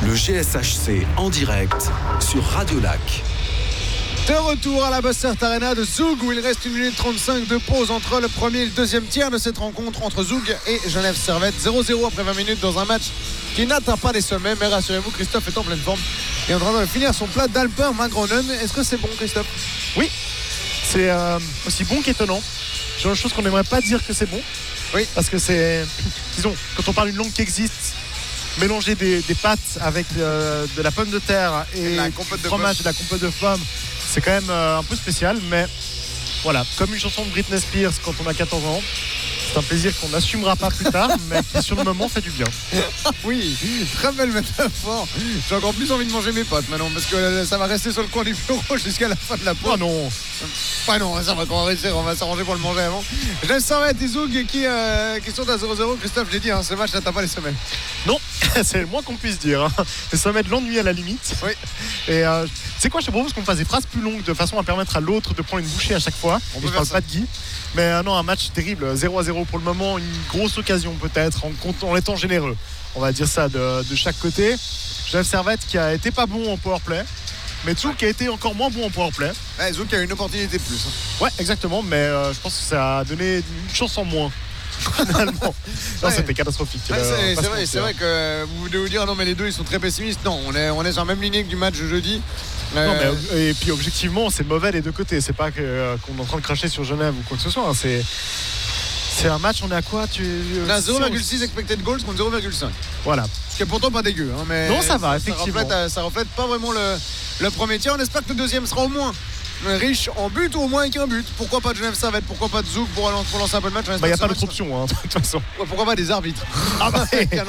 Le GSHC en direct sur Radio Lac. De retour à la Bossert Arena de Zoug où il reste 1 minute 35 de pause entre le premier et le deuxième tiers de cette rencontre entre Zoug et Genève Servette. 0-0 après 20 minutes dans un match qui n'atteint pas les sommets, mais rassurez-vous, Christophe est en pleine forme et en train de finir son plat d'Alpin Magronen. Est-ce que c'est bon, Christophe? Oui, c'est aussi bon qu'étonnant. Genre une chose qu'on n'aimerait pas dire que c'est bon. Oui. Parce que c'est, disons, quand on parle d'une langue qui existe, mélanger des pâtes avec de la pomme de terre et du fromage et de la compote de pommes, c'est quand même un peu spécial, mais voilà, comme une chanson de Britney Spears quand on a 14 ans, c'est un plaisir qu'on n'assumera pas plus tard, mais qui sur le moment fait du bien. Oui, très belle métaphore. J'ai encore plus envie de manger mes pâtes maintenant parce que ça va rester sur le coin du bureau jusqu'à la fin de la pause. Oh non. Ah non, ça va on va s'arranger pour le manger avant. Genève Servette et Zoug qui sont à 0-0. Christophe, je l'ai dit, ce match n'atteint pas les sommets. Non, c'est le moins qu'on puisse dire. Les sommets de l'ennui à la limite. Oui. Et c'est quoi, je te propose qu'on fasse des phrases plus longues de façon à permettre à l'autre de prendre une bouchée à chaque fois. On peut je faire parle ça. pas de Guy. Mais non, un match terrible, 0-0 pour le moment, une grosse occasion peut-être en étant généreux. On va dire ça de chaque côté. Genève Servette qui a été pas bon en powerplay, mais Zoug qui a été encore moins bon en powerplay. Ouais, Zoug a une opportunité de plus. Ouais, exactement, mais je pense que ça a donné une chance en moins. Finalement. Non, c'était catastrophique. Ouais, c'est vrai que vous voulez vous dire non mais les deux ils sont très pessimistes. Non, on est sur la même lignée que du match de jeudi. Non, mais, et puis objectivement c'est mauvais les deux côtés. C'est pas qu'on est en train de cracher sur Genève ou quoi que ce soit. C'est un match, on est à quoi on a 0,6 expected goals contre 0,5. Voilà. Ce qui est pourtant pas dégueu. Mais non, ça va, effectivement. Ça reflète pas vraiment le premier tiers. On espère que le deuxième sera au moins riche en but ou au moins avec un but. Pourquoi pas de Genève Servette, pourquoi pas de Zoug pour lancer un peu le match. Il n'y a pas d'autre option, de toute façon. Ouais, pourquoi pas des arbitres. Ah bah,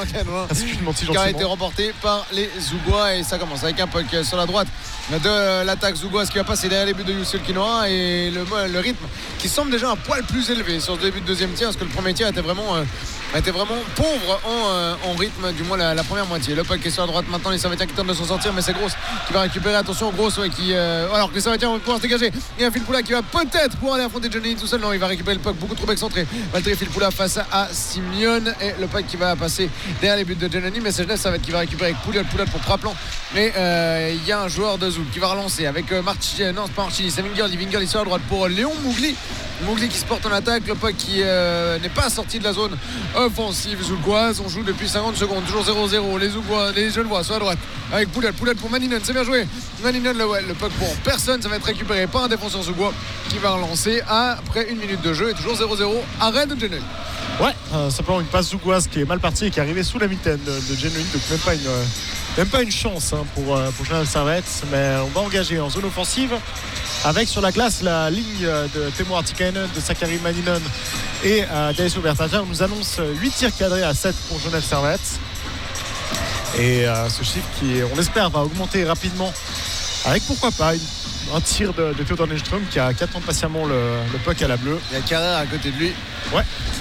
qui a été remporté par les Zougois et ça commence avec un puck sur la droite de l'attaque zougoise qui va passer derrière les buts de Youssel Kinoa et le rythme qui semble déjà un poil plus élevé sur ce début de deuxième tiers parce que le premier tiers était vraiment pauvre en rythme, du moins la première moitié. Le puck est sur la droite maintenant, les Servetiens qui tentent de s'en sortir, mais c'est Gross qui va récupérer. Attention Gross alors que les Servetiens vont pouvoir se dégager. Il y a Filppula qui va peut-être pouvoir aller affronter Johnny tout seul. Non, il va récupérer le puck beaucoup trop excentré. Valtteri Filppula face à Simeone et le puck qui va passer derrière les buts de Giannini, mais c'est Genève Servette qui va récupérer avec Pouliot pour Praplan. Et il y a un joueur de Zoug qui va relancer avec Marchini. Non, c'est pas Marchini, c'est Vingerli sur la droite pour Léon Mougli qui se porte en attaque. Le puck qui n'est pas sorti de la zone offensive zougoise. On joue depuis 50 secondes, toujours 0-0. Les Genevois sur la droite avec Pouliot pour Maninen, c'est bien joué. Maninen, le puck pour personne, ça va être récupéré par un défenseur zougois qui va relancer après 1 minute de jeu et toujours 0-0. Arrêt de Genève. Ouais, simplement une passe zougoise qui est mal partie et qui est arrivée sous la mitaine de Genuine, donc même pas une chance pour Genève Servette, mais on va engager en zone offensive avec sur la glace la ligne de Teemu Artikainen, de Sakari Maninen et d'Alessio Bertagia. On nous annonce 8 tirs cadrés à 7 pour Genève Servette et ce chiffre qui on espère va augmenter rapidement avec pourquoi pas un tir de Theodor Nystrom qui a 4 ans patiemment le puck à la bleue. Il y a Carrère à côté de lui. Ouais,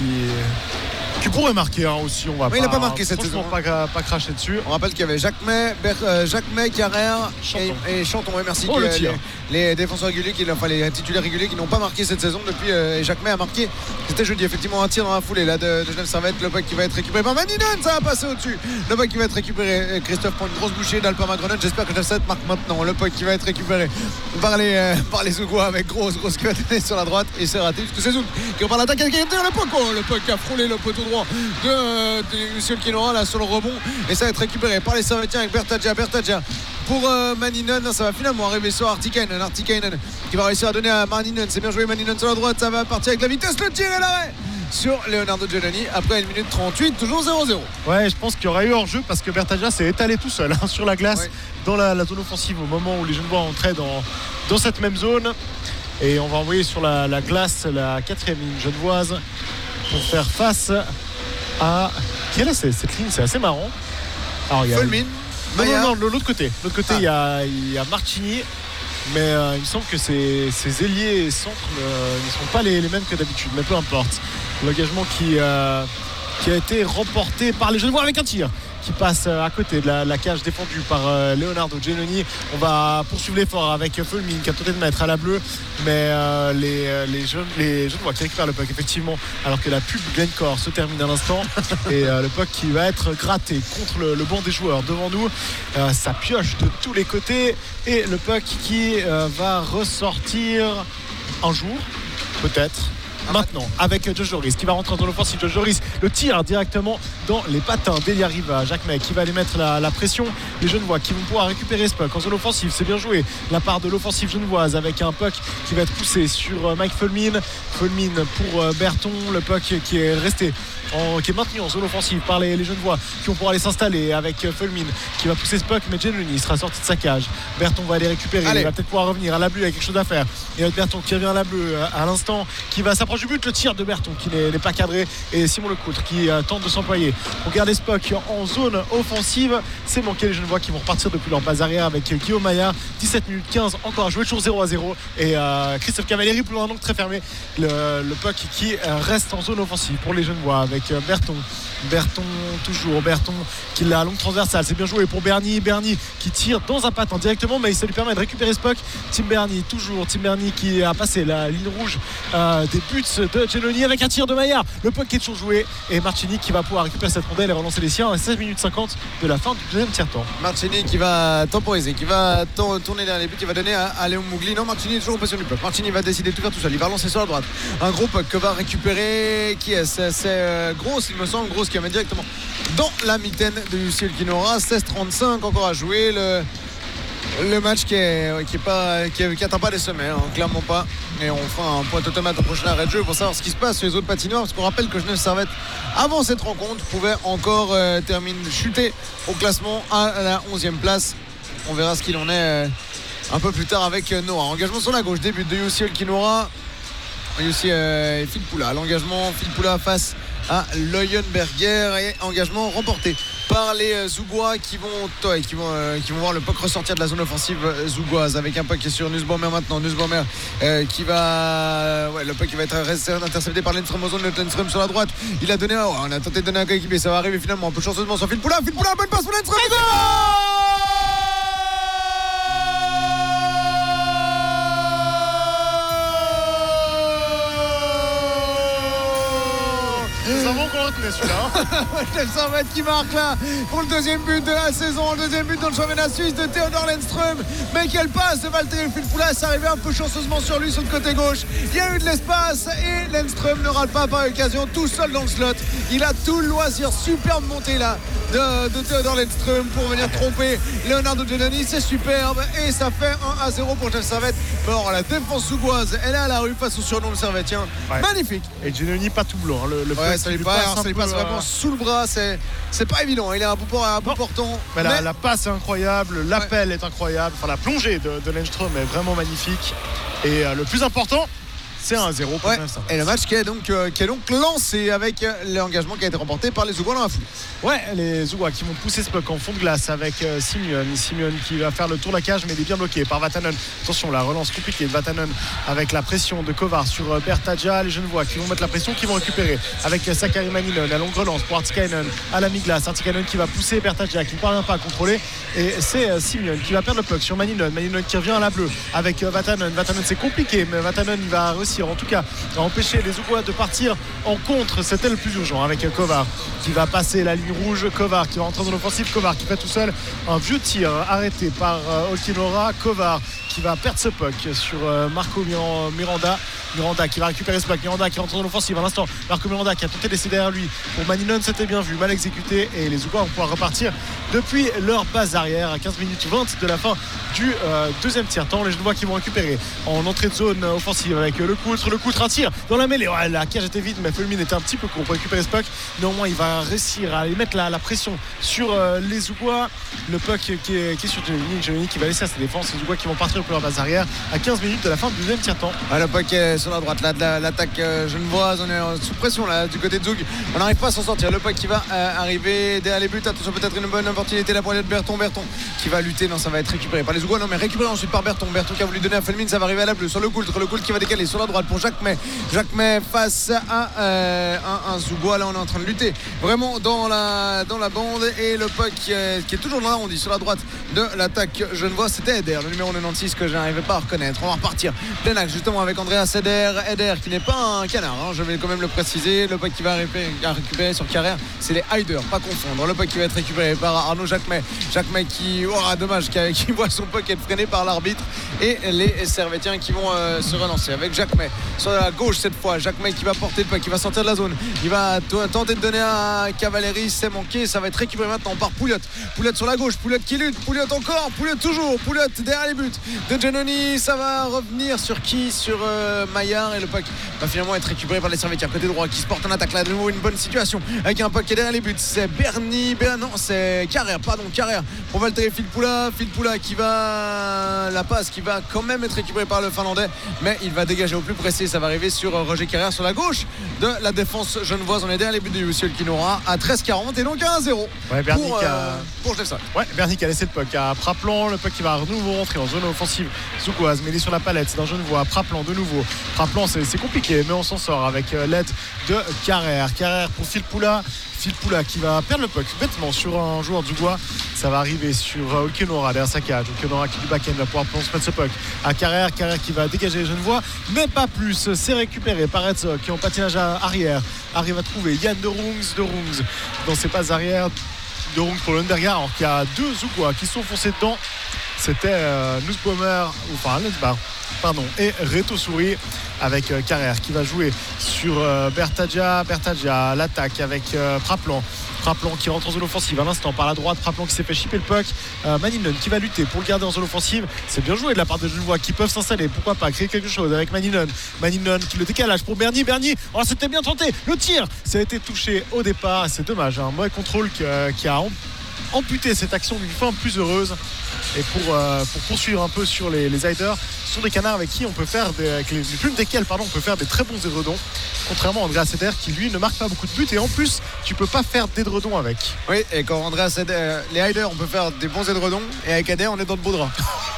qui pourrait marquer aussi. On va il n'a pas marqué cette saison. Pas cracher dessus. On rappelle qu'il y avait Jacques May, Carrère et Chanton. Ouais, merci. Les défenseurs réguliers, les titulaires réguliers qui n'ont pas marqué cette saison depuis. Et Jacques May a marqué. C'était jeudi, effectivement, un tir dans la foulée là, de Genève Servette. Le puck qui va être récupéré par Maninen, ça va passer au-dessus. Le puck qui va être récupéré. Christophe prend une grosse bouchée d'Alpin Magronen. J'espère que Genève Servette marque maintenant. Le puck qui va être récupéré par les Zougois avec Grosse qui va donner sur la droite et c'est raté parce que c'est Zoug qui repart l'attaque avec le puck qui a frôlé le poteau droit de Youssel Kinoa là sur le rebond et ça va être récupéré par les Servetiens avec Bertagia pour Maninen. Ça va finalement arriver sur Artikainen qui va réussir à donner à Maninen. C'est bien joué Maninen sur la droite, ça va partir avec la vitesse, le tir et l'arrêt sur Leonardo Giannini après 1 minute 38, toujours 0-0. Ouais, je pense qu'il y aurait eu hors-jeu parce que Bertagia s'est étalé tout seul sur la glace dans la zone offensive au moment où les Genevois entraient dans cette même zone. Et on va envoyer sur la glace la 4e ligne genevoise pour faire face à... Quelle est cette ligne? C'est assez marrant. Alors, il y a Fulmin. Non, de l'autre côté. De l'autre côté, il y a Marchini. Mais il me semble que ces ailiers et centres ne sont pas les mêmes que d'habitude. Mais peu importe. L'engagement qui a été remporté par les Genevois avec un tir qui passe à côté de la cage défendue par Leonardo Giannoni. On va poursuivre l'effort avec Fulmin qui a tenté de mettre à la bleue, mais les jeunes voient qui récupèrent le puck effectivement, alors que la pub Glencore se termine à l'instant et le puck qui va être gratté contre le banc des joueurs devant nous. Ça pioche de tous les côtés et le puck qui va ressortir un jour peut-être maintenant avec Josh Joris qui va rentrer dans l'offensive. Josh Joris le tire directement dans les patins d'Elia Riva. Jacques May qui va aller mettre la pression. Les Genevois qui vont pouvoir récupérer ce puck en zone offensive. C'est bien joué de la part de l'offensive genevoise avec un puck qui va être poussé sur Mike Fulmin pour Berton. Le puck qui est resté qui est maintenu en zone offensive par les Genevois qui vont pouvoir aller s'installer avec Fulmin qui va pousser ce puck, mais Giannoni sera sorti de sa cage. Berton va aller récupérer. Il va peut-être pouvoir revenir à la bleue, il y a quelque chose à faire. Et Berton qui revient à la bleue à l'instant, qui va s'approcher du but. Le tir de Berton qui n'est pas cadré et Simon Lecoutre qui tente de s'employer pour garder ce puck en zone offensive. C'est manqué. Les Genevois qui vont repartir depuis leur base arrière avec Guillaume Maillard. 17 minutes 15 encore à jouer, toujours 0-0 et Christophe Cavalieri pour un angle très fermé. Le puck qui reste en zone offensive pour les Genevois avec Berton qui l'a à longue transversale. C'est bien joué pour Berny qui tire dans un patin directement, mais ça lui permet de récupérer ce puck. Tim Berny qui a passé la ligne rouge des buts de Giannoni avec un tir de Maillard. Le puck qui est toujours joué et Martini qui va pouvoir récupérer cette rondelle et relancer les siens à 16 minutes 50 de la fin du deuxième tiers-temps. Martini qui va temporiser, qui va tourner derrière les buts, qui va donner à Léon Mougli. Non, Martini est toujours en possession du puck. Martini va décider de tout faire tout seul. Il va relancer sur la droite. Un gros puck que va récupérer qui est assez grosse, il me semble, grosse qui va mettre directement dans la mitaine de Lucien Kinora. 16-35 encore à jouer. Le match qui atteint pas les sommets, clairement pas. Et on fera un point automate au prochain arrêt de jeu pour savoir ce qui se passe sur les autres patinoires, parce qu'on rappelle que Genève Servette avant cette rencontre pouvait encore chuter au classement à la 11e place. On verra ce qu'il en est un peu plus tard avec Nora. Engagement sur la gauche, début de Yussi Kinora. Yussi et Phil Poula. L'engagement Phil Poula face à Leuenberger et engagement remporté par les Zougois qui vont voir le puck ressortir de la zone offensive zougoise avec un puck qui est sur Nussbaumer maintenant. Nussbaumer qui va le puck qui va être intercepté par Lindström en zone. Lindström sur la droite, il a donné on a tenté de donner un coéquipier, ça va arriver finalement un peu chanceusement sur Phil Poula, bonne passe pour Lindström. Nous avons qu'on retenait celui-là. Genève Servette qui marque là pour le deuxième but de la saison, le deuxième but dans le championnat suisse de Theodor Lindström. Mais quelle passe de Valtteri Filppula, ça arrivait un peu chanceusement sur lui sur le côté gauche. Il y a eu de l'espace et Lindström ne rate pas par occasion, tout seul dans le slot. Il a tout le loisir, superbe montée là de Theodor Lindström pour venir tromper Leonardo Giannoni. C'est superbe et ça fait 1-0 pour Genève Servette. Bon, la défense sougoise, elle est à la rue face au surnom le Servettien. Ouais. Magnifique. Et Giannoni pas tout blanc. Ça lui passe vraiment sous le bras. C'est pas évident. Il a un bout portant. Mais la passe est incroyable. L'appel est incroyable. Enfin, la plongée de Lindström est vraiment magnifique. Et le plus important, c'est 1-0 pour et le match qui est donc lancé avec l'engagement qui a été remporté par les Zougois dans la foule. Ouais, les Zougois qui vont pousser ce puck en fond de glace avec Simeon qui va faire le tour de la cage, mais il est bien bloqué par Vatanen. Attention, la relance compliquée de Vatanen avec la pression de Kovar sur Bertadja. Les Genevois qui vont mettre la pression, qui vont récupérer avec Sakari Manilon. La longue relance pour Artikainen à la mi-glace. Artikainen qui va pousser Bertadja qui ne parvient pas à contrôler. Et c'est Simeon qui va perdre le puck sur Manilon. Manilon qui revient à la bleue avec Vatanen. Vatanen, c'est compliqué, mais Vatanen il va réussir en tout cas à empêcher les Zougois de partir en contre. C'était le plus urgent avec Kovar qui va passer la ligne rouge. Kovar qui va rentrer dans l'offensive. Kovar qui fait tout seul un vieux tir arrêté par Olkinora. Kovar qui va perdre ce puck sur Marco Miranda qui va récupérer ce puck. Miranda qui rentre dans l'offensive à l'instant. Marco Miranda qui a tenté de laisser derrière lui pour Manilon, c'était bien vu, mal exécuté et les Zougois vont pouvoir repartir depuis leur base arrière à 15 minutes 20 de la fin du deuxième tiers-temps. Les Genevois qui vont récupérer en entrée de zone offensive avec Lecoutre, un tir dans la mêlée. Ouais, la cage était vide mais Fulmin était un petit peu court pour récupérer ce puck. Néanmoins il va réussir à aller mettre la pression sur les Zougois. Le puck qui est sur Giannoni qui va laisser à sa défense. Les Zougois qui vont partir depuis leur base arrière à 15 minutes de la fin du deuxième tiers-temps. Le puck est sur la droite là, de l'attaque genevoise. On est sous pression là du côté de Zoug. On n'arrive pas à s'en sortir. Le puck qui va arriver derrière les buts. Attention, peut-être une bonne opportunité là pour aller de Berton qui va lutter. Non, ça va être récupéré par les Zougois. Non, mais récupéré ensuite par Berton qui a voulu donner à Fulmin. Ça va arriver à la bleue sur le Coultre qui va décaler sur la droite droite pour Jacquemet face à un Zougois. Là on est en train de lutter vraiment dans la bande et le puck qui est toujours dans l'arrondi sur la droite de l'attaque genevois. C'était Eder, le numéro 96 que je n'arrivais pas à reconnaître. On va repartir plein axe justement avec Andreas Eder qui n'est pas un canard, hein, je vais quand même le préciser. Le puck qui va récupérer sur Carrère, c'est les Hiders, pas confondre. Le puck qui va être récupéré par Arnaud Jacquemet qui, dommage, qui voit son puck être freiné par l'arbitre et les Servétiens qui vont se relancer avec Jacquemet sur la gauche cette fois. Jacquemet qui va porter le puck, qui va sortir de la zone, il va tenter de donner à Cavalieri, c'est manqué, ça va être récupéré maintenant par Pouliot sur la gauche, Pouliot qui lutte, Pouliot encore, Pouliot toujours, Pouliot derrière les buts de Giannoni. Ça va revenir sur qui? Sur Maillard, et le puck va finalement être récupéré par les Servétiens côté droit qui se porte en attaque. Là de nouveau une bonne situation avec un puck qui est derrière les buts, c'est c'est Carrère pour Valtteri Filppula qui va la passe qui va quand même être récupérée par le Finlandais, mais il va dégager au plus pressé. Ça va arriver sur Roger Carrère sur la gauche de la défense genevoise. On est derrière les buts de Youssel Kinora à 13-40 et donc à 1-0 pour Jefferson. Bernic a laissé le puck à Praplan, le puck qui va à nouveau rentrer en zone offensive zougoise, mêlé sur la palette d'un Genevois. Praplan de nouveau, c'est compliqué mais on s'en sort avec l'aide de Carrère pour Filppula qui va perdre le puck bêtement sur un joueur du Bois. Ça va arriver sur Olkenora derrière sa cage. Olkenora qui du back-end va pouvoir transmettre ce puck à Carrère qui va dégager les Genevois, mais pas plus. C'est récupéré par Herzog qui en patinage arrière arrive à trouver Yann de Rungs dans ses passes arrière. De Rungs pour Lundberger, alors qu'il y a deux Zougois qui sont foncés dedans. C'était Nussbaumer et Reto Souris avec Carrère qui va jouer sur Bertagia l'attaque avec Praplan qui rentre en zone offensive à l'instant par la droite. Praplan qui s'est fait chipper le puck, Maninen qui va lutter pour le garder en zone offensive. C'est bien joué de la part de Genevois qui peuvent s'installer, pourquoi pas créer quelque chose avec Maninen qui le décalage pour Bernier, c'était bien tenté, le tir ça a été touché au départ, c'est dommage, un mauvais contrôle qui a amputé cette action d'une fin plus heureuse. Et pour poursuivre un peu sur les Hiders, ce sont des canards avec qui on peut faire avec les plumes desquels on peut faire des très bons édredons, contrairement à Andreas Eder qui lui ne marque pas beaucoup de buts et en plus tu peux pas faire d'édredons avec. Oui, et quand Andreas Eder, les Hiders on peut faire des bons édredons et avec Eder on est dans le beau drap.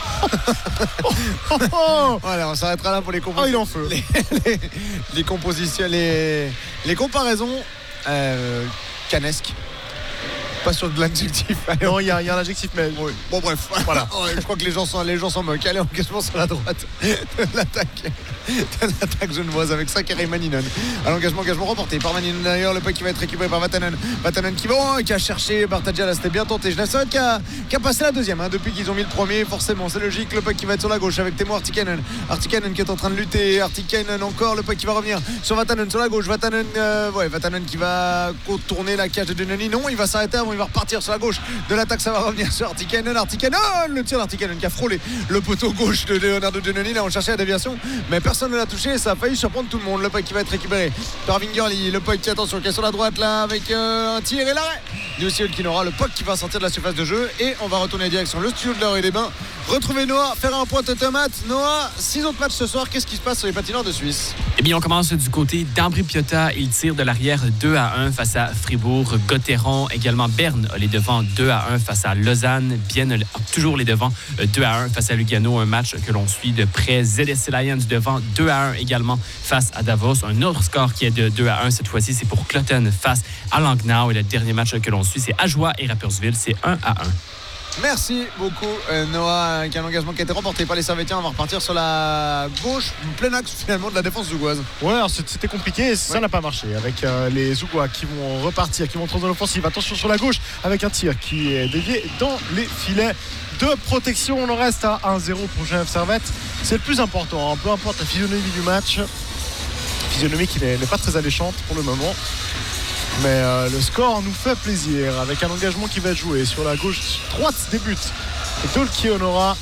Voilà, on s'arrêtera là pour les compositions. Il en feu. Les compositions, les comparaisons canesques. Pas sur de l'adjectif. Non, il y a un adjectif, mais oui. Bon bref, voilà. Je crois que les gens s'en moquent. Allez, engagement sur la droite de l'attaque genevoise avec ça Kari Maninen. À l'engagement remporté par Maninen d'ailleurs. Le puck qui va être récupéré par Vatanen qui a cherché Bertagia. Là c'était bien tenté. Genève qui a passé la deuxième depuis qu'ils ont mis le premier. Forcément c'est logique. Le puck qui va être sur la gauche avec Temo Artikainen qui est en train de lutter. Artikainen encore. Le puck qui va revenir sur Vatanen sur la gauche. Vatanen qui va contourner la cage de Giannoni. Non, il va s'arrêter avant. Il va repartir sur la gauche de l'attaque. Ça va revenir sur Artikainen. Le tir d'Artikainen qui a frôlé le poteau gauche de Leonardo Giannoni. Là on cherchait la déviation mais personne ne l'a touché. Ça a failli surprendre tout le monde. Le puck qui va être récupéré par Vingerli. Le puck qui attention qui est sur la droite là avec un tir et l'arrêt Youssel Kinora. Le puck qui va sortir de la surface de jeu et on va retourner direction le studio de l'Heure et des Bains. Retrouver Noah, faire un point automate. Noah, 6 autres matchs ce soir. Qu'est-ce qui se passe sur les patineurs de Suisse? Eh bien, on commence du côté d'Ambry Piotta. Il tire de l'arrière 2-1 face à Fribourg. Gotteron, également Berne, les devants 2-1 face à Lausanne. Bienne, toujours les devants 2-1 face à Lugano. Un match que l'on suit de près. ZSC Lions devant 2-1 également face à Davos. Un autre score qui est de 2-1. Cette fois-ci, c'est pour Cloton face à Langnau. Et le dernier match que l'on suit, c'est Ajoie et Rapperswil. C'est 1-1. Merci beaucoup Noah, qui a un engagement qui a été remporté par les Servétiens. On va repartir sur la gauche, plein axe finalement de la défense zougoise. Ouais, alors c'était compliqué et ça n'a pas marché avec les Zougois qui vont repartir, qui vont entrer dans l'offensive. Attention sur la gauche avec un tir qui est dévié dans les filets de protection. On en reste à 1-0 pour Genève Servette. C'est le plus important, hein. Peu importe la physionomie du match, physionomie qui n'est pas très alléchante pour le moment. Mais le score nous fait plaisir avec un engagement qui va jouer sur la gauche droite des buts. Tolki Honora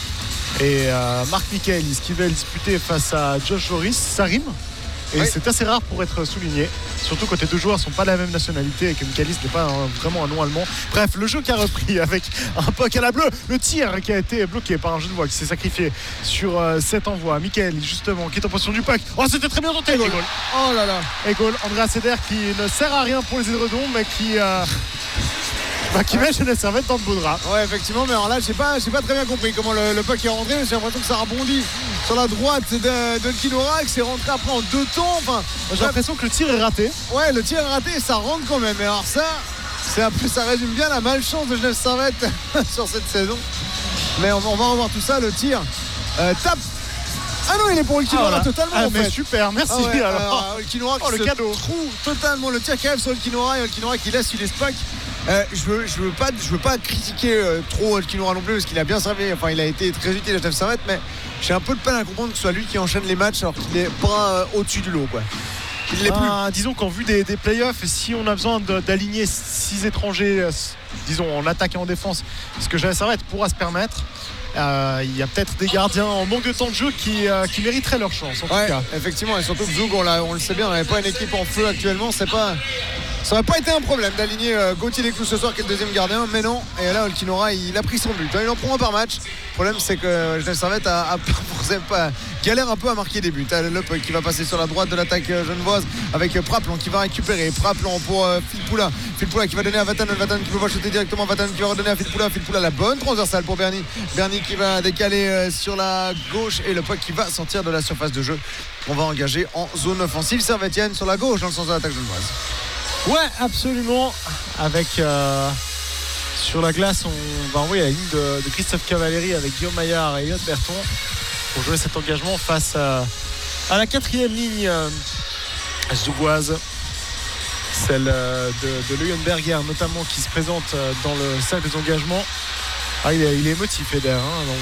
et Marc Michaelis qui va disputer face à Josh Joris. Ça rime. Et c'est assez rare pour être souligné, surtout quand les deux joueurs ne sont pas de la même nationalité et que Michaelis n'est pas vraiment un nom allemand. Bref, le jeu qui a repris avec un puck à la bleue, le tir qui a été bloqué par un Genevois qui s'est sacrifié sur cet envoi. Michaelis justement qui est en position du puck. Oh, c'était très bien tenté. Goal. Oh là là. Et goal. Andreas Eder qui ne sert à rien pour les édredons mais qui qui met Genève Servette dans le beau drap. Ouais, effectivement, mais alors là, j'ai pas très bien compris comment le puck est rentré. J'ai l'impression que ça rebondit sur la droite de Kinora et que c'est rentré après en 2 temps. Enfin, j'ai l'impression que le tir est raté. Ouais, le tir est raté et ça rentre quand même. Et alors ça résume bien la malchance de Genève Servette sur cette saison. Mais on va revoir tout ça. Le tir tape. Ah non, il est pour Olkinora totalement en fait. Super, merci. Alors Olkinora qui le cadeau. trouve totalement le tir qui arrive sur Olkinora et Olkinora qui laisse les puck. Je veux pas critiquer trop Olkinora non plus parce qu'il a bien servi. Enfin, il a été très utile à Genève Servette, mais j'ai un peu de peine à comprendre que ce soit lui qui enchaîne les matchs alors qu'il n'est pas au-dessus du lot, quoi. Il l'est plus. Disons qu'en vue des playoffs, si on a besoin d'aligner 6 étrangers, disons en attaque et en défense, ce que Genève Servette pourra se permettre. Il y a peut-être des gardiens en manque de temps de jeu qui mériteraient leur chance en tout cas. Effectivement, et surtout que Zoug, on le sait bien, on n'avait pas une équipe en feu actuellement. Ça n'aurait pas été un problème d'aligner Gauthier Desclous ce soir qui est le deuxième gardien, mais non. Et là Olkinora il a pris son but, il en prend un par match. Le problème c'est que Genève Servette galère un peu à marquer des buts. Le puck qui va passer sur la droite de l'attaque genevoise avec Praplan qui va récupérer. Praplan pour Filppula qui va donner à Vatanen qui peut pas shooter directement. Vatanen qui va redonner à Filppula la bonne transversale pour Bernie qui va décaler sur la gauche et le puck qui va sortir de la surface de jeu. On va engager en zone offensive Servettienne sur la gauche dans le sens de l'attaque genevoise. Ouais, absolument. Avec sur la glace, on va envoyer la ligne de Christophe Cavalieri avec Guillaume Maillard et Elliot Berton pour jouer cet engagement face à la 4e ligne zougoise, celle de Leuenberger notamment qui se présente dans le cercle des engagements. Il est émotif Eder.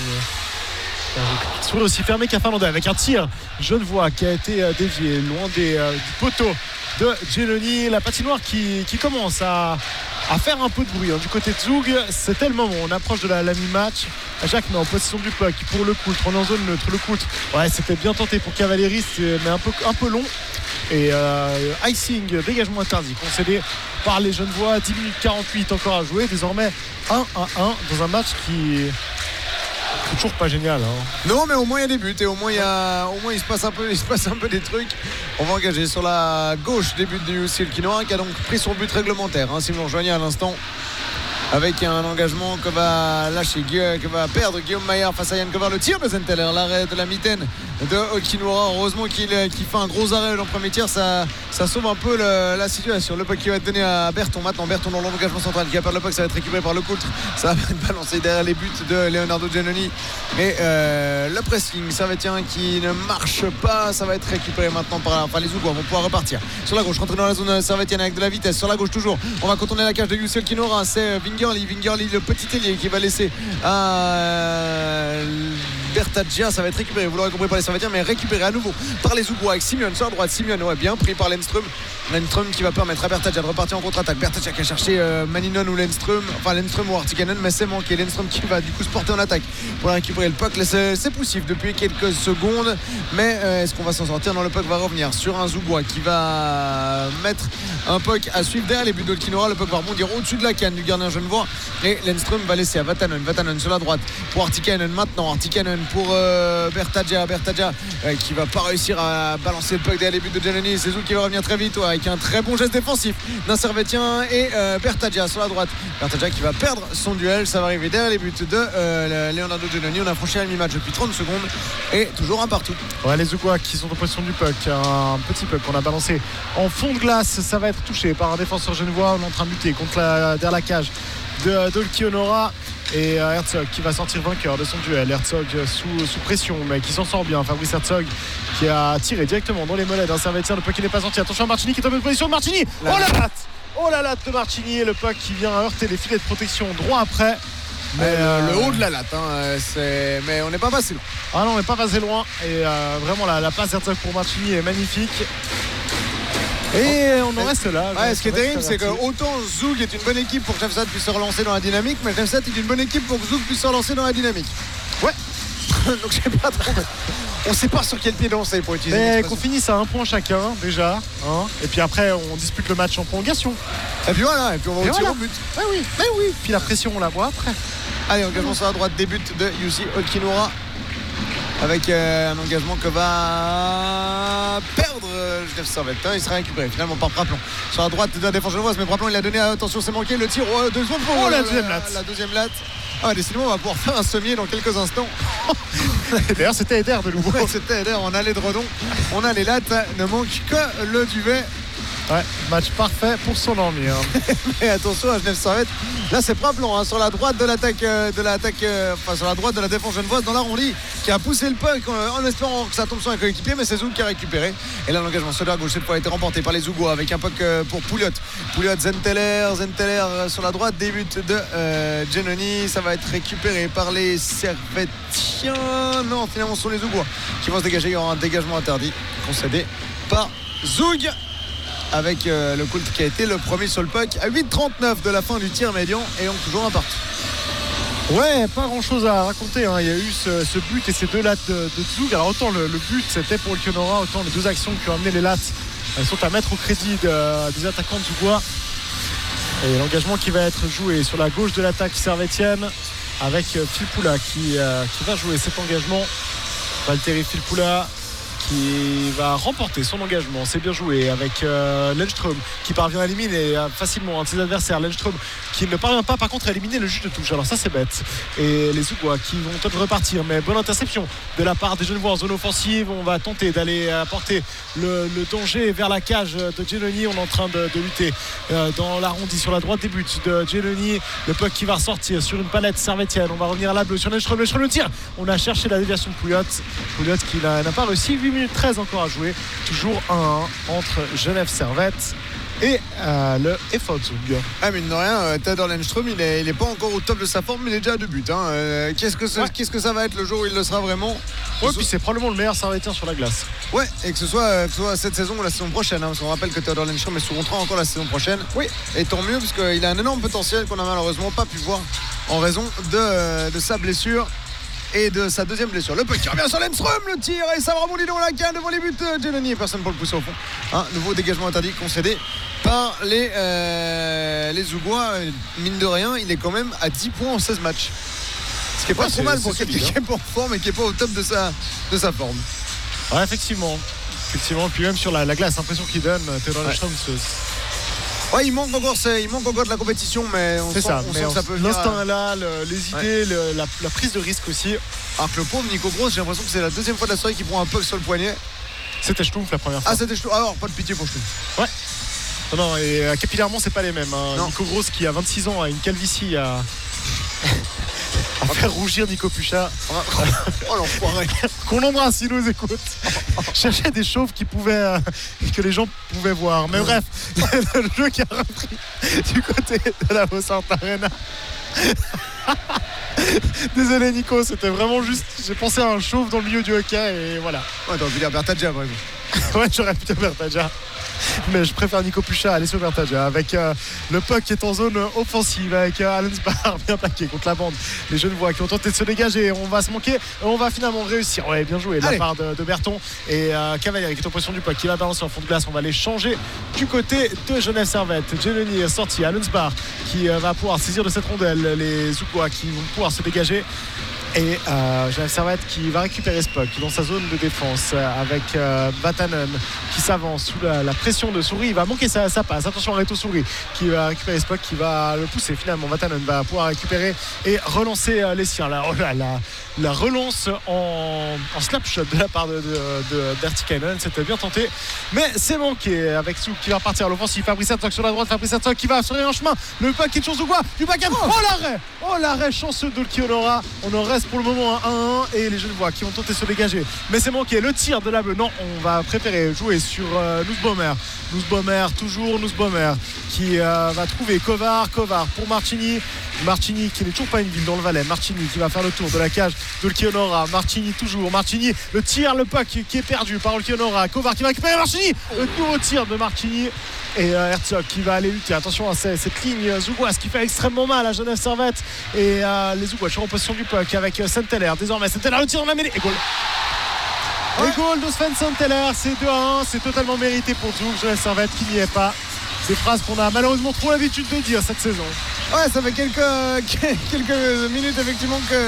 Sourire aussi fermé qu'un Finlandais avec un tir genevois qui a été dévié loin du poteau de Geloni. La patinoire qui commence à faire un peu de bruit du côté de Zoug. C'était le moment, on approche de la mi-match. Jacques met en possession du puck pour le Coultre, on est en zone neutre. Le Coultre, c'était bien tenté pour Cavalieri, mais un peu long. Et icing, dégagement interdit concédé par les Genevois. 10 minutes 48 encore à jouer, désormais 1-1 dans un match qui c'est toujours pas génial. Non, mais au moins il y a des buts et au moins il se passe un peu des trucs. On va engager sur la gauche des buts du UC Olkinora qui a donc pris son but réglementaire. Si vous nous rejoignez à l'instant, avec un engagement que va perdre Guillaume Maillard face à Yann Kovar. Le tir de Zenteller, l'arrêt de la mitaine de Olkinora. Heureusement qu'il fait un gros arrêt dans le premier tir, ça sauve un peu la situation. Le puck qui va être donné à Berton maintenant. Berton dans l'engagement central qui va perdre le puck, ça va être récupéré par le Coultre. Ça va être balancé derrière les buts de Leonardo Giannoni. Mais le pressing servettien qui ne marche pas, ça va être récupéré maintenant par les Zougois vont pouvoir repartir sur la gauche, rentrer dans la zone servettienne avec de la vitesse. Sur la gauche toujours, on va contourner la cage de UC Olkinora. C'est Vingerli, le petit ailier qui va laisser à Bertaggia. Ça va être récupéré, vous l'aurez compris, par les Servettiens, mais récupéré à nouveau par les Zougois avec Simeone sur la droite. Simeone bien pris par Lenström qui va permettre à Bertaggia de repartir en contre-attaque. Bertaggia qui a cherché Maninon ou Lenström ou Artikainen, mais c'est manqué. Lenström qui va du coup se porter en attaque pour récupérer le puck. C'est poussif depuis quelques secondes, mais est-ce qu'on va s'en sortir? Non, le puck va revenir sur un Zougois qui va mettre un puck à suivre derrière les buts d'Olkinora. Le puck va rebondir au-dessus de la canne du gardien genevois et Lenström va laisser à Vatanen sur la droite pour Artikainen maintenant. Artikainen pour Bertaggia qui va pas réussir à balancer le puck derrière les buts de Giannoni. C'est Zouk qui va revenir très vite avec un très bon geste défensif d'un Servettien et Bertaggia sur la droite. Bertaggia qui va perdre son duel, ça va arriver derrière les buts de Leonardo Giannoni. On a franchi la mi-match depuis 30 secondes et toujours un partout. Les Zougois qui sont en possession du puck, un petit puck qu'on a balancé en fond de glace, ça va être touché par un défenseur genevois. On est en train de lutter derrière la cage d'Olkinora et Herzog qui va sortir vainqueur de son duel. Herzog sous pression mais qui s'en sort bien. Fabrice Herzog qui a tiré directement dans les mollets d'un Servettien. Le puck qui n'est pas sorti. Attention à Martini qui est en bonne position. Martini, la latte de Martini et le puck qui vient heurter les filets de protection droit après. Mais le haut de la latte, mais on n'est pas passé loin. Ah non, on n'est pas passé loin et vraiment la passe Herzog pour Martini est magnifique. Et on en reste là. Ce qui est terrible, c'est que autant Zoug est une bonne équipe pour que Genève Servette puisse se relancer dans la dynamique, mais Genève Servette est une bonne équipe pour que Zoug puisse se relancer dans la dynamique. Ouais. Donc je sais pas trop. On sait pas sur quel pied danser pour utiliser. Mais qu'on finisse à un point chacun déjà. Et puis après on dispute le match en prolongation. Et puis voilà, et puis on va au tir au but. Mais oui. Puis la pression on la voit après. Allez, engagement sur la droite, début de UC Olkinora. avec un engagement que va perdre Genève Servette. Il sera récupéré finalement par Praplon sur la droite de la défense genevoise, mais Praplon il a donné, attention c'est manqué, le tir de seconde pour la deuxième latte. La deuxième latte. Décidément on va pouvoir faire un sommier dans quelques instants. D'ailleurs c'était Eder de nouveau. C'était Eder en allée de Redon. On a les lattes, ne manque que le duvet. Ouais, match parfait pour son ennui. Mais attention à Genève Servette. Là c'est Praplon sur la droite de l'attaque, sur la droite de la défense genevoise dans l'arrondi, qui a poussé le puck en espérant que ça tombe sur un coéquipier, mais c'est Zoug qui a récupéré. Et là l'engagement sur la gauche cette fois a été remporté par les Zougois avec un puck pour Pouliot, Zenteler sur la droite, début de Giannoni. Ça va être récupéré par les Servettiens. Non, finalement ce sont les Zougois qui vont se dégager. Il y aura un dégagement interdit concédé par Zoug, avec le Coult qui a été le premier sur le puck à 8:39 de la fin du tir médian, et donc toujours un partout. Ouais, pas grand chose à raconter. Il y a eu ce but et ces deux lattes de Zoug. Alors autant le but c'était pour le Kenora, autant les deux actions qui ont amené les lattes, elles sont à mettre au crédit des attaquants de Zougois. Et l'engagement qui va être joué sur la gauche de l'attaque servettienne avec Filppula qui va jouer cet engagement. Valtteri Filppula qui va remporter son engagement. C'est bien joué avec Lennström qui parvient à éliminer facilement un de ses adversaires. Lennström qui ne parvient pas par contre à éliminer le juge de touche. Alors ça c'est bête. Et les Zougois qui vont peut-être repartir, mais bonne interception de la part des Genevois en zone offensive. On va tenter d'aller apporter le danger vers la cage de Giannoni. On est en train de lutter dans l'arrondi sur la droite des buts de Giannoni. Le puck qui va ressortir sur une palette servettienne. On va revenir à la bleue sur Lennström. Lennström le tir. On a cherché la déviation de Pouliot qui n'a pas réussi. 8 minutes 13 encore à jouer, toujours 1-1 entre Genève Servette et le FO Zoug. Mine de rien, Theodor Lennström il est pas encore au top de sa forme, mais il est déjà à 2 buts. Qu'est-ce que ça va être le jour où il le sera vraiment? Ouais, puis c'est probablement le meilleur Servettien sur la glace. Ouais, et que ce soit cette saison ou la saison prochaine, parce qu'on rappelle que Theodor Lennström est sous contrat encore la saison prochaine. Oui, et tant mieux, parce qu'il a un énorme potentiel qu'on a malheureusement pas pu voir en raison de sa blessure et de sa deuxième blessure. Le puck qui revient sur Lennström, le tir, et ça rebondit dans la canne devant les buts de Giannoni, et personne pour le pousser au fond. Un nouveau dégagement interdit concédé par les Zougois. Mine de rien, il est quand même à 10 points en 16 matchs, ce qui est pas trop mal pour quelqu'un qui est pas en forme et qui est pas au top de sa forme. Ouais, effectivement, puis même sur la glace, l'impression qu'il donne Theodor Lennström. Ouais, il manque encore de la compétition, mais on sent que ça peut venir. L'instinct est là, les idées, la prise de risque aussi. Alors que le pauvre Nico Gross, j'ai l'impression que c'est la deuxième fois de la soirée qu'il prend un puck sur le poignet. C'était Schtroumpf la première fois. C'était Schtroumpf. Alors, pas de pitié pour Schtroumpf. Ouais. Non, et capillairement, c'est pas les mêmes. Nico Gross qui a 26 ans a une calvitie à faire rougir Nico Puchat. Oh l'enfoiré. Qu'on embrasse s'il nous écoute. Cherchait des chauves que les gens pouvaient voir. Mais bref, le jeu qui a repris du côté de la Vaucente Arena. Désolé Nico, c'était vraiment juste, j'ai pensé à un chauve dans le milieu du hockey et voilà. Ouais, t'aurais pu dire Bertadja par exemple. Ouais, j'aurais pu dire Bertadja, mais je préfère Nico Puchat à Alessio Bertadja avec le puck qui est en zone offensive avec Allensbar bien plaqué contre la bande. Les Genevois qui ont tenté de se dégager, on va se manquer, on va finalement réussir. Ouais, bien joué de la part de Berton et Cavalieri qui est en position du puck, qui va balancer en fond de glace. On va les changer du côté de Genève Servette. Giannoni est sorti, Allensbar qui va pouvoir saisir de cette rondelle, les Zougois qui vont pouvoir se dégager. Et Genève Servette qui va récupérer ce puck dans sa zone de défense avec Vatanen qui s'avance sous la pression de Souris. Il va manquer sa passe. Attention à Reto Souris qui va récupérer ce puck, qui va le pousser finalement. Vatanen va pouvoir récupérer et relancer les siens. La relance en slap shot de la part de Dertikainen, c'était bien tenté, mais c'est manqué avec Souk qui va repartir à l'offensive. Fabrice Herzog sur la droite, Fabrice Herzog qui va sur un chemin. Le puck qui est de chance ou quoi du backhand. L'arrêt chanceux de Kiolora. On en reste pour le moment à 1-1 et les Genevois qui vont tenter de se dégager, mais c'est manqué. Le tir de la bleue, non, on va préférer jouer sur Nussbaumer, toujours Nussbaumer qui va trouver Kovar pour Martini qui n'est toujours pas une ville dans le Valais. Martini qui va faire le tour de la cage de Kiolora. Martini, le tir, le puck qui est perdu par Kiolora. Kovar qui va récupérer Martini, le nouveau tir de Martini et Herzog qui va aller lutter. Attention à cette ligne zougoise qui fait extrêmement mal à Genève Servette et les Zougois sont en position du puck avec Senteler. Désormais Senteler, le tir dans la mêlée et goal. Et goal de Sven Senteler, c'est 2-1, c'est totalement mérité pour Zoug. Genève Servette qui n'y est pas. Des phrases qu'on a malheureusement trop l'habitude de dire cette saison. Ouais, ça fait quelques minutes effectivement que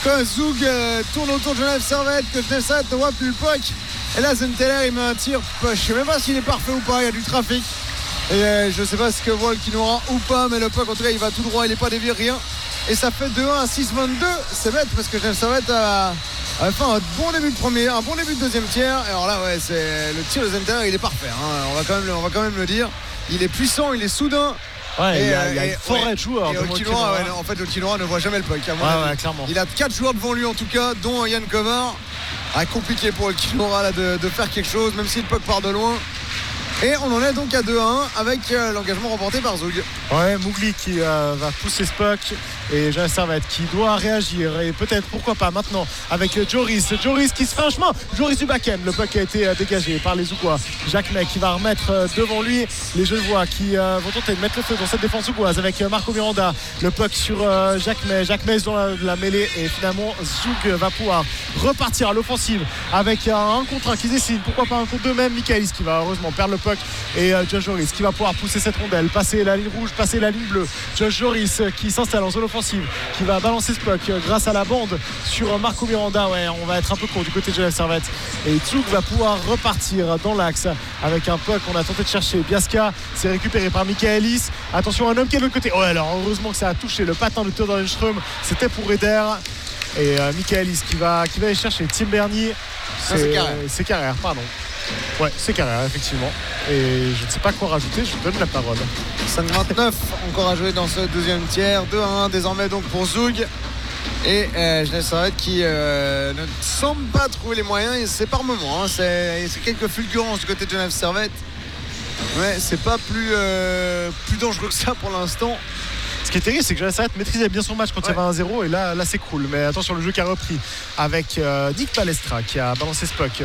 Quand Zug tourne autour de Genève Servette, que Genève Servette ne voit plus le puck. Et là, Zenteler, il met un tir. Je sais même pas s'il est parfait ou pas. Il y a du trafic. Et je sais pas ce que voit le Kinora ou pas. Mais le puck, en tout cas, il va tout droit. Il n'est pas dévié, rien. Et ça fait 2-1 à 6-22. C'est bête parce que Genève Servette a fait un bon début de premier, un bon début de deuxième tiers. Et alors là, ouais, c'est le tir de Zenteler, il est parfait. Hein. On va quand même le dire. Il est puissant, il est soudain. Ouais, il y a une forêt de joueurs. Et Kinora, en fait, le Kinora ne voit jamais le puck. Ouais, clairement. Il a 4 joueurs devant lui en tout cas, dont Yann Kovar. Compliqué pour le Kinora là, de faire quelque chose, même si le puck part de loin. Et on en est donc à 2-1 avec l'engagement remporté par Zug. Ouais, Mougli qui va pousser ce puck et Genève Servette qui doit réagir et peut-être pourquoi pas maintenant avec Joris qui se fait un chemin. Joris du back-end, le puck a été dégagé par les Zougois. Jacquemet qui va remettre devant lui les Genevois qui vont tenter de mettre le feu dans cette défense zougoise avec Marco Miranda. Le puck sur Jacquemet dans la mêlée et finalement Zug va pouvoir repartir à l'offensive avec un contre 1 qui se dessine. Pourquoi pas un contre 2 même. Michaelis qui va heureusement perdre le puck et Josh Joris qui va pouvoir pousser cette rondelle, passer la ligne rouge, passer la ligne bleue. Josh Joris qui s'installe en zone offensive, qui va balancer ce puck grâce à la bande sur Marco Miranda. Ouais, on va être un peu court du côté de Genève Servette et Zug va pouvoir repartir dans l'axe avec un puck qu'on a tenté de chercher. Biasca, c'est récupéré par Michaelis. Attention, un homme qui est de l'autre côté. Ouais, alors heureusement que ça a touché le patin de Theodor Lindström. C'était pour Eder. Et Michaelis qui va aller chercher Tim Bernier. C'est Carrère, pardon. Ouais, c'est Carrère, effectivement. Et je ne sais pas quoi rajouter, je vous donne la parole. 5-29 encore à jouer dans ce deuxième tiers. 2-1 désormais donc pour Zug. Et Genève Servette qui ne semble pas trouver les moyens. Et c'est par moments. Hein. C'est quelques fulgurances du côté de Genève Servette. Ouais, c'est pas plus dangereux que ça pour l'instant. Ce qui est terrible, c'est que Genève Servette maîtrisait bien son match quand il y avait 1-0 et là c'est cool. Mais attention, le jeu qui a repris avec Nick Palestra qui a balancé ce puck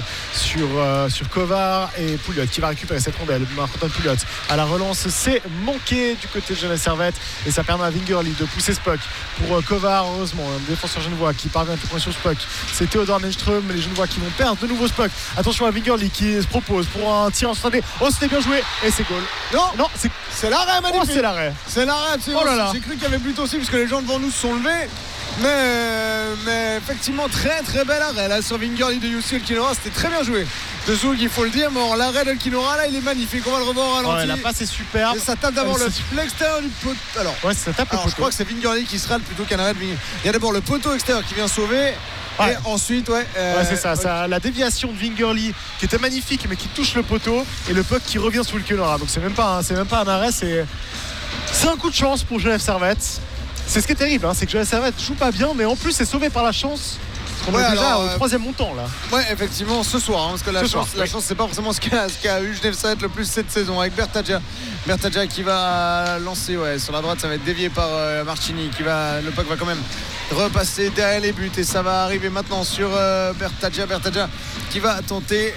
sur Kovar et Pouliot qui va récupérer cette rondelle. Marc-Antoine Pouliot à la relance, c'est manqué du côté de Genève Servette et ça permet à Wingerli de pousser ce puck pour Kovar. Heureusement, un défenseur genevois qui parvient à tout sur ce puck, c'est Theodor Lindström. Les Genevois qui vont perdre de nouveau ce puck. Attention à Wingerli qui se propose pour un tir en instantané. Oh, c'était bien joué et c'est goal. Non, c'est l'arrêt magnifique. Oh, c'est l'arrêt absolument. Oh là là. J'ai cru qu'il y avait plus aussi parce que les gens devant nous se sont levés. Mais effectivement, très très bel arrêt là sur Wingerli de Jussi Kinora. C'était très bien joué de Zug, il faut le dire. Mais l'arrêt de Kinora là, il est magnifique. On va le revoir à ralenti. La passe est superbe. Et ça tape d'abord l'extérieur du poteau. Alors, ça tape le poteau. Je crois que c'est Wingerli qui se rate plutôt qu'un arrêt de Wingerli. Il y a d'abord le poteau extérieur qui vient sauver. Ouais. Et ensuite, c'est ça, la déviation de Wingerli qui était magnifique mais qui touche le poteau et le puck qui revient sous le Kinora. Donc c'est même pas un arrêt, c'est un coup de chance pour Genève Servette. C'est ce qui est terrible, hein, c'est que Genève Servette joue pas bien, mais en plus c'est sauvé par la chance. On est déjà au troisième montant là. Ouais, effectivement, ce soir, hein, parce que la chance, c'est pas forcément ce qu'a eu Genève Servette le plus cette saison avec Bertaggia qui va lancer sur la droite. Ça va être dévié par Marchini. Le puck va quand même repasser derrière les buts et ça va arriver maintenant sur Bertaggia qui va tenter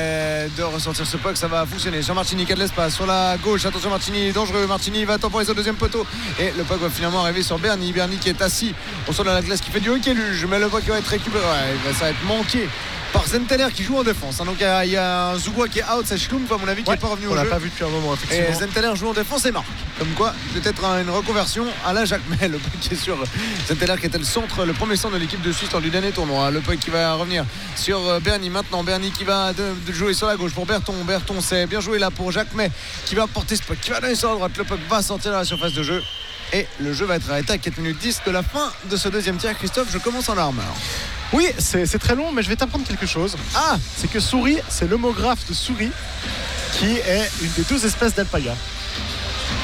de ressortir ce puck. Ça va fonctionner sur Marchini qui a de l'espace sur la gauche. Attention, Marchini est dangereux. Marchini va temporiser au deuxième poteau et le puck va finalement arriver sur Bernie qui est assis au sol de la glace, qui fait du hockey luge, mais le puck va être récupéré. Ça va être manqué par Zenteler qui joue en défense. Donc il y a un Zougois qui est out, c'est Schlumpf à mon avis qui n'est pas revenu au jeu. On l'a pas vu depuis un moment, effectivement. Et Zenteler joue en défense et marque. Comme quoi, peut-être une reconversion à la Jacquemet. Le puck qui est sur Zenteler qui était le premier centre de l'équipe de Suisse lors du dernier tournoi. Le puck qui va revenir sur Bernie maintenant. Bernie qui va de jouer sur la gauche pour Berton. Berton, c'est bien joué là pour Jacquemet qui va porter ce puck, qui va donner sur la droite. Le puck va sortir dans la surface de jeu. Et le jeu va être arrêté à 4 minutes 10 de la fin de ce deuxième tiers. Christophe, je commence en armeur. Oui, c'est très long, mais je vais t'apprendre quelque chose. C'est que souris, c'est l'homographe de souris qui est une des deux espèces d'alpaga. Quoi ?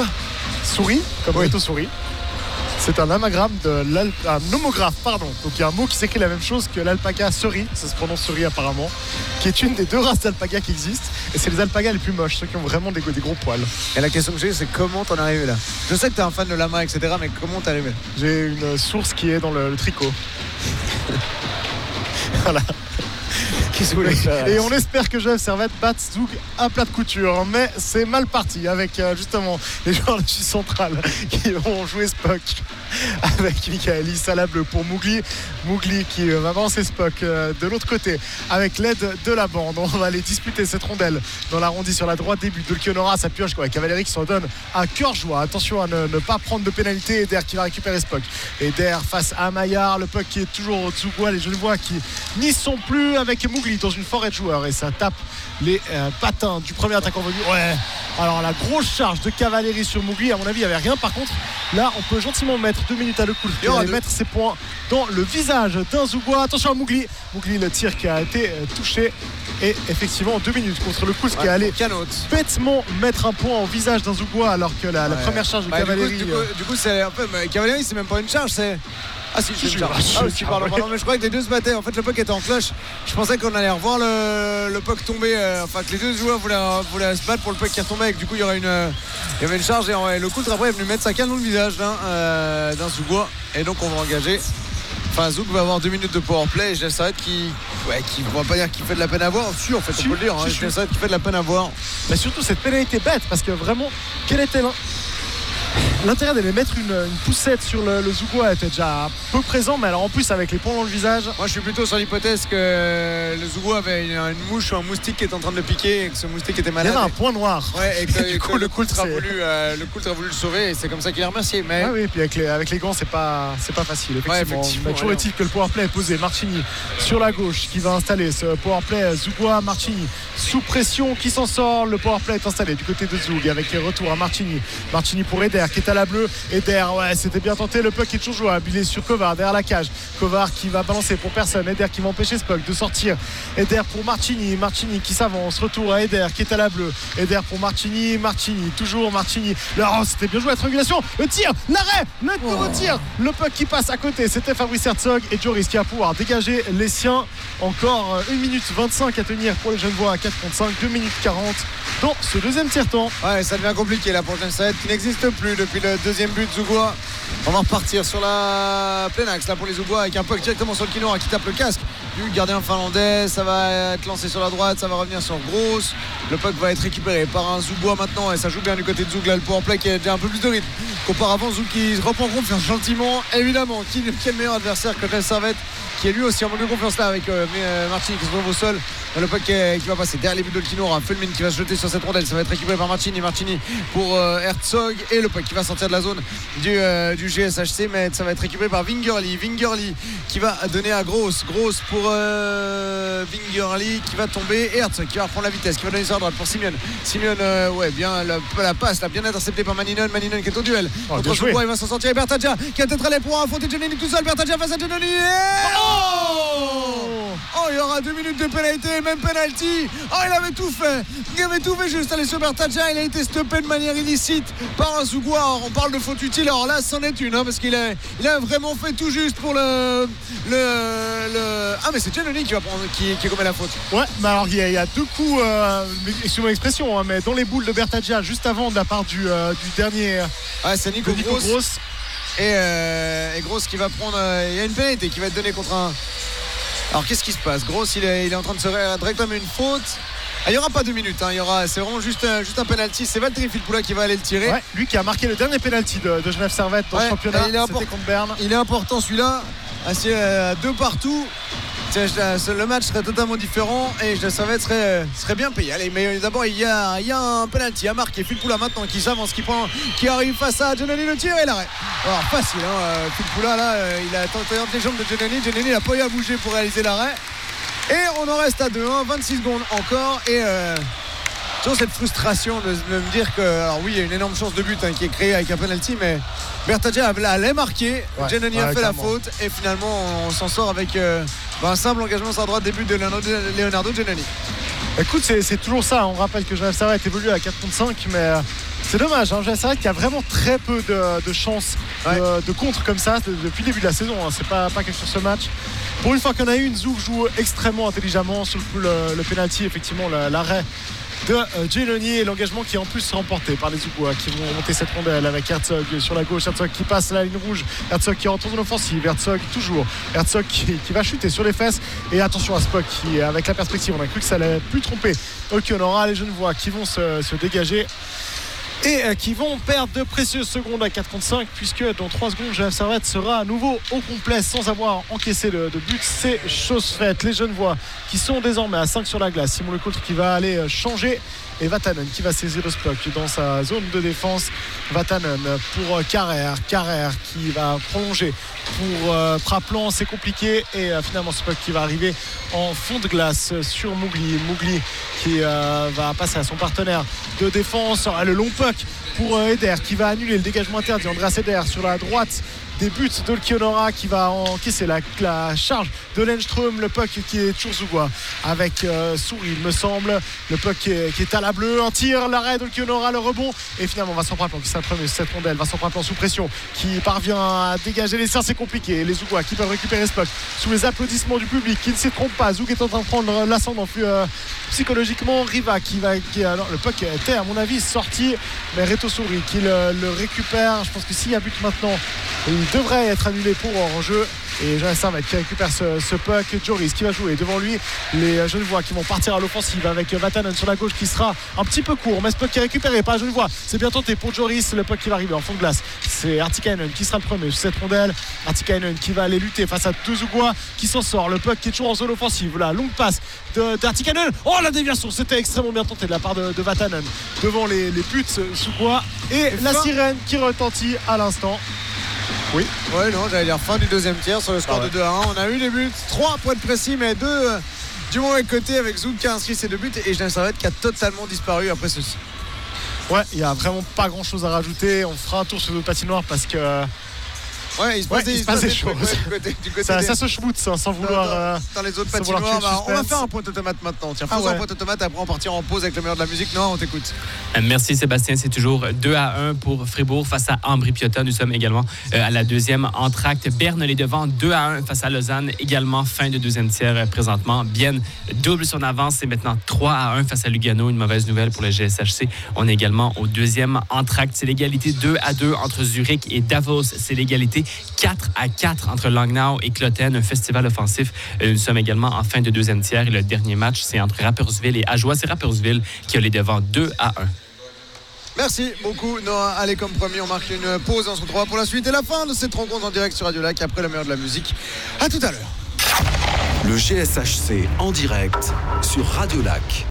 Souris, comme auto-souris. C'est un anagramme un homographe, pardon. Donc il y a un mot qui s'écrit la même chose que l'alpaga suri, ça se prononce suri apparemment, qui est une des deux races d'alpaga qui existent. Et c'est les alpagas les plus moches, ceux qui ont vraiment des gros poils. Et la question que j'ai, c'est comment t'en es arrivé là ? Je sais que t'es un fan de lama, etc., mais comment t'es arrivé ? J'ai une source qui est dans le tricot. Voilà. Et on espère que Genève Servette batte Zug à plat de couture, mais c'est mal parti avec justement les joueurs de Suisse centrale qui vont jouer ce puck. avec Michaeli Salableu pour Mougli qui va avancer Spock de l'autre côté avec l'aide de la bande. On va aller disputer cette rondelle dans l'arrondi sur la droite, début de Olkionora, ça pioche quoi. Cavalieri qui s'en donne à cœur joie. Attention à ne pas prendre de pénalité. Eder qui va récupérer Spock. Eder face à Maillard, le puck qui est toujours au Zougois, les Genevois qui n'y sont plus avec Mougli dans une forêt de joueurs et ça tape les patins du premier attaquant venu. Ouais, alors la grosse charge de Cavalieri sur Mougli, à mon avis il n'y avait rien. Par contre là on peut gentiment mettre 2 minutes à le coup et mettre ses points dans le visage d'un Zougois. Attention à Mougli, le tir qui a été touché et effectivement 2 minutes contre le Koulz qui est allé bêtement mettre un point au visage d'un Zougois alors que la première charge de Cavalieri du coup c'est un peu Cavalieri, c'est même pas une charge, c'est pardon, mais je croyais que les deux se battaient. En fait, le puck était en flush. Je pensais qu'on allait revoir le puck tomber. Enfin, que les deux joueurs voulaient se battre pour le puck qui retombait. Et que du coup, il y avait une charge. Et le Koulz après est venu mettre sa canne dans le visage d'un Zougois. Et donc, on va engager. Enfin, Zouk va avoir 2 minutes de powerplay. Et je laisse arrête qui on va pas dire qu'il fait de la peine à voir. Si, en fait, on peut le dire. Je laisse arrête qui fait de la peine à voir. Mais surtout, cette pénalité bête. Parce que vraiment, quel était l'intérêt d'aller mettre une poussette sur le Zougois était déjà peu présent, mais alors en plus avec les points dans le visage. Moi je suis plutôt sur l'hypothèse que le Zougois avait une mouche ou un moustique qui était en train de le piquer et que ce moustique était malade. Il y avait un point noir. Ouais, et que le Koulz a voulu le sauver et c'est comme ça qu'il a remercié. Mais... oui, et puis avec les gants c'est pas facile. Effectivement. Mais toujours est-il que le powerplay est posé. Marchini sur la gauche qui va installer ce powerplay. Zougois, Marchini sous pression qui s'en sort. Le powerplay est installé du côté de Zoug avec les retours à Marchini pour Eder qui est à la bleue. Eder, c'était bien tenté. Le puck est toujours jouable. Il est sur Kovar derrière la cage. Kovar qui va balancer pour personne. Eder qui va empêcher ce puck de sortir. Eder pour Marchini qui s'avance. Retour à Eder qui est à la bleue. Eder pour Marchini, toujours Marchini. C'était bien joué la triangulation. Le tir, l'arrêt, le nouveau tir. Le puck qui passe à côté. C'était Fabrice Herzog et Joris qui va pouvoir dégager les siens. Encore 1 minute 25 à tenir pour les Genevois à 4 contre 5. 2 minutes 40 dans ce deuxième tiers-temps. Ouais, ça devient compliqué la prochaine set qui n'existe plus depuis le deuxième but de Zougois. On va repartir sur la plein axe là pour les Zougois avec un puck directement sur le Kinoa qui tape le casque du gardien finlandais. Ça va être lancé sur la droite, ça va revenir sur Gross. Le puck va être récupéré par un Zougois maintenant et ça joue bien du côté de Zoug là, le powerplay qui a déjà un peu plus de rythme qu'auparavant. Zoug qui reprend confiance gentiment évidemment. Quel meilleur adversaire que Jean Servette qui est lui aussi en manque de confiance là avec Marchini qui se trouve au sol. Le puck qui va passer derrière les buts de Kinora. Fulmin qui va se jeter sur cette rondelle. Ça va être récupéré par Marchini pour Herzog et le puck qui va sortir de la zone du GSHC, mais ça va être récupéré par Wingerli qui va donner à Gross pour Wingerli qui va tomber et Herzog qui va reprendre la vitesse, qui va donner sur la droite pour Simeon, bien la passe là, bien interceptée par Maninon qui est au duel contre Zougois. Il va s'en sortir et Bertaggia qui a peut-être allé pour affronter Giannini tout seul. Bertaggia face à Giannini il y aura 2 minutes de pénalité, même penalty. Il avait tout fait juste aller sur Bertaggia. Il a été stoppé de manière illicite par un Zougois. On parle de faute utile, alors là c'en est une parce qu'il a vraiment fait tout juste pour le mais c'est Giannini qui va prendre qui commet la faute. Ouais, mais alors il y a 2 coups excusez-moi l'expression mais dans les boules de Bertaggia juste avant de la part du dernier c'est Nico Gross. Et Gross qui va prendre il y a une pénalité qui va être donnée contre un. Alors qu'est-ce qui se passe? Gross il est en train de se réclamer une faute. Il n'y aura pas 2 minutes, c'est vraiment juste un penalty. C'est Valtteri Filppula qui va aller le tirer. Ouais, lui qui a marqué le dernier penalty de Genève Servette dans le championnat. C'était contre Berne. Il est important celui-là. C'est 2 partout. Le match serait totalement différent et Genève Servette serait bien payé. Allez, mais d'abord il y a un penalty à marquer. Filppula maintenant qui s'avance, qui arrive face à Giannini, le tir et l'arrêt. Alors facile, Filppula là, il a tenté entre les jambes de Giannini n'a pas eu à bouger pour réaliser l'arrêt. Et on en reste à 2-1, 26 secondes encore et toujours cette frustration de me dire que, alors oui, il y a une énorme chance de but qui est créée avec un penalty, mais Bertaggia allait marquer, Giannini a fait la faute et finalement on s'en sort avec un simple engagement sur la droite, début de Leonardo Giannini. Écoute, c'est toujours ça. On rappelle que Genève Servette évolue à 4 contre 5, mais c'est dommage. Genève Servette qui a vraiment très peu de chances de contre comme ça depuis le début de la saison. C'est pas quelque chose sur ce match. Pour une fois qu'on a eu, Zouk joue extrêmement intelligemment sur le penalty, effectivement l'arrêt de Giannini et l'engagement qui est en plus remporté par les Zougois qui vont monter cette rondelle avec Herzog sur la gauche. Herzog qui passe la ligne rouge, Herzog qui rentre dans l'offensive, Herzog qui va chuter sur les fesses et attention à Spock qui, avec la perspective, on a cru que ça allait plus tromper. Ok, on aura les Genevois qui vont se dégager. et qui vont perdre de précieuses secondes à 4 contre 5 puisque dans 3 secondes Genève Servette sera à nouveau au complet sans avoir encaissé de but. C'est chose faite. Les Genevois qui sont désormais à 5 sur la glace. Simon Lecoultre qui va aller changer et Vatanen qui va saisir le puck dans sa zone de défense. Vatanen pour Carrère qui va prolonger pour Praplan, c'est compliqué et finalement ce puck qui va arriver en fond de glace sur Mougli qui va passer à son partenaire de défense. Le long puck pour Eder qui va annuler le dégagement interdit. Andreas Eder sur la droite des buts d'Olkienora qui va encaisser la charge de Lindström. Le puck qui est toujours Zougois avec Souris il me semble. Le puck qui est à la bleue, un tir, l'arrêt d'Olkienora, le rebond et finalement Vincent Praplan qui sera le premier sur cette rondelle. Vincent Praplan sous pression qui parvient à dégager les serres, c'est compliqué. Les Zougois qui peuvent récupérer ce puck sous les applaudissements du public qui ne s'y trompe pas. Zoug est en train de prendre l'ascendant psychologiquement. Riva alors, le puck était à mon avis sorti mais Reto Souris qui le récupère. Je pense que s'il y a but maintenant il devrait être annulé pour hors-jeu et Genève Servette qui récupère ce puck. Joris qui va jouer devant lui. Les Genevois qui vont partir à l'offensive avec Vatanen sur la gauche qui sera un petit peu court mais ce puck qui est récupéré par Genevois, c'est bien tenté pour Joris. Le puck qui va arriver en fond de glace, c'est Artikainen qui sera le premier sur cette rondelle. Artikainen qui va aller lutter face à deux Zougois qui s'en sort. Le puck qui est toujours en zone offensive, la longue passe d'Artikainen. Oh la déviation, c'était extrêmement bien tenté de la part de Vatanen devant les buts Zougois et la sirène qui retentit à l'instant. Oui. Ouais, non, j'allais dire fin du deuxième tiers sur le score de 2-1. On a eu les buts, 3 pour être précis, mais 2 du mauvais côté avec Zouk qui a inscrit ses 2 buts et Genève Servette qui a totalement disparu après ceci. Ouais, il n'y a vraiment pas grand chose à rajouter. On fera un tour sur le patinoire parce que. Ouais, il se passe des choses. Du côté ça se schmoute sans vouloir. Dans les autres patinoires, on va faire un point automate maintenant. Tiens, faisons un point automate, après on partira en pause avec le meilleur de la musique. Non, on t'écoute. Merci Sébastien, c'est toujours 2-1 pour Fribourg face à Ambri-Piotta. Nous sommes également à la deuxième entracte. Berne les devant 2-1 face à Lausanne. Également fin de deuxième tiers présentement. Bienne double son avance. C'est maintenant 3-1 face à Lugano. Une mauvaise nouvelle pour le GSHC. On est également au deuxième entracte. C'est l'égalité 2-2 entre Zurich et Davos. C'est l'égalité 4-4 entre Langnau et Kloten, un festival offensif. Nous sommes également en fin de deuxième tiers et le dernier match, c'est entre Rapperswil et Ajoie. C'est Rapperswil qui a les devants 2-1. Merci beaucoup Noah. Allez, comme promis, on marque une pause. On se retrouvera pour la suite et la fin de cette rencontre en direct sur Radio Lac après le meilleur de la musique. À tout à l'heure. Le GSHC en direct sur Radio Lac.